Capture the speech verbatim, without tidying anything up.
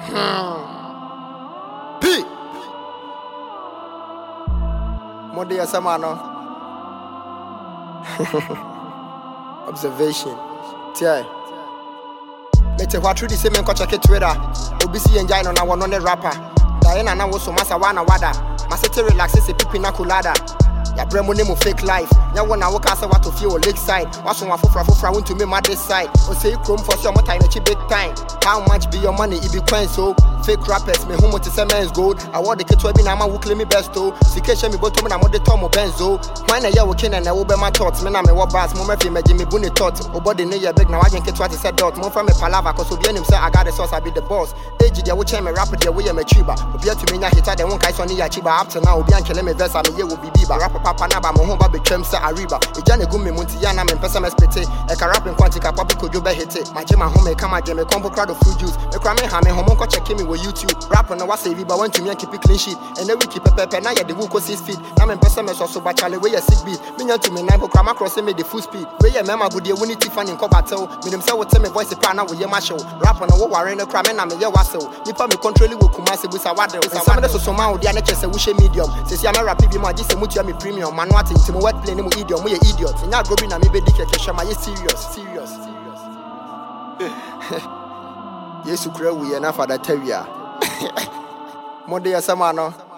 Hmm. P. Mode ya samano. Observation. Tie. Mete what through the same and check it Twitter. Obisi enjoy no na one on the rapper. Diana na wo so masa wana wada. Masete relax se pipi na kulada. Ya bremo name fake life. Ya wona wo ka say what to feel lakeside. Waso wa fofra fofra want to me mad this side. O say chrome for so more time big time. How much be your money? It be coin so fake rappers me homo to say men's gold. I want the kid be na ma wo claim me best oh. Sikesha me bottom na mo de tomo benzo. When na ya wo kin na wo be my thoughts. Me na me wo bass mo me fi me me buni thought. Obody ne ya big na wajen kid what say dot. Mo from me palava cause obi anim say I got the sauce I be the boss. Age dia wo chen me rap dia we ya me chiba. Obi atu me nya hitter dem won kai so ni ya chiba up to now obi an kele me verse me ye wo bibi ba rap papa na ba mo ho ba betwem say ariba. Eja ne gum me munti ya na me pesa me spete. E ka rap kwanti ka papi kojo be hit. Ma je ma ho me kama je me combo crowd of fruit juice. Me kra me ha me ho mo ko check me with YouTube. Rap no wa save ba want to me keep clean sheet. And then we keep pepe na ya de wo ko six feet. Na me pesa me so so ba chale we ya sick beat. Me nya to me nine kra ma cross me the full speed. We ya mema go de woni tifan in ko battle. Me dem say wo tell me voice pa na we ye ma show. Rap no wo ware no kra me na me ye wasel. Nipa me control wo kuma se busa wade. Some of the so ma wo dia na chese wo she medium. Se sia me rap bi ma ji se mutua me premium. Manu ati ntimo word play ni mo idiom mo ye idiot. Nya grobi na me be di keke shama ye serious serious serious. Yesu kura we na fada tawia. Mode ya samano.